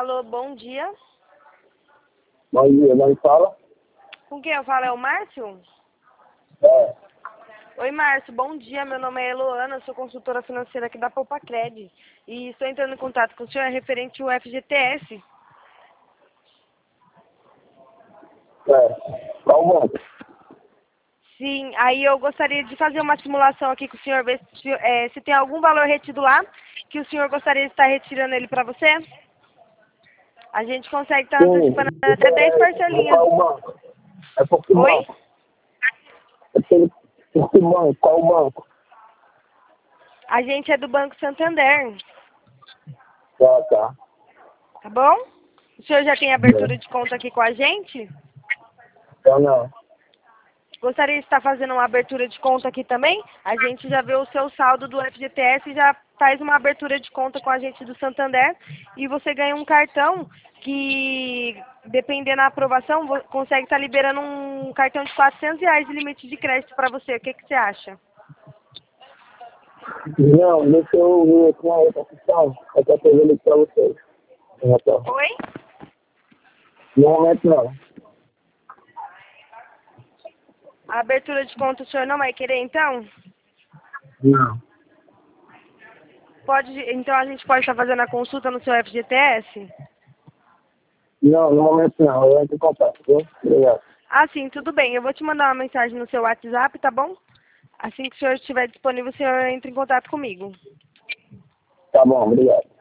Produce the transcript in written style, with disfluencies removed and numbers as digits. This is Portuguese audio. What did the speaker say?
Alô, bom dia. Bom dia, não fala? Com quem eu falo? É o Márcio? É, Oi, Márcio, bom dia. Meu nome é Eloana, sou consultora financeira aqui da Poupacred. E estou entrando em contato com o senhor referente ao FGTS. qual banco? Sim, aí eu gostaria de fazer uma simulação aqui com o senhor, ver se tem algum valor retido lá, que o senhor gostaria de estar retirando ele para você. A gente consegue estar Sim, antecipando até 10 parcelinhas. qual banco? É por que Oi? banco? É por que banco? Qual banco? A gente é do Banco Santander, Tá. tá bom? O senhor já tem abertura de conta aqui com a gente? Então não. Gostaria de estar fazendo uma abertura de conta aqui também? A gente já vê o seu saldo do FGTS e já faz uma abertura de conta com a gente do Santander e você ganha um cartão que, dependendo da aprovação, consegue estar liberando um cartão de R$ 400 de limite de crédito para você. O que você acha? Não, deixa eu ver com a outra questão. Eu quero fazer ele pra vocês. Então, Oi? no momento não. A abertura de conta o senhor não vai querer, então? Não. Então a gente pode estar fazendo a consulta no seu FGTS? Não, no momento não. Eu entro em contato, viu? Obrigado. Ah, sim, tudo bem. Eu vou te mandar uma mensagem no seu WhatsApp, tá bom? Assim que o senhor estiver disponível, o senhor entra em contato comigo. Tá bom, obrigado.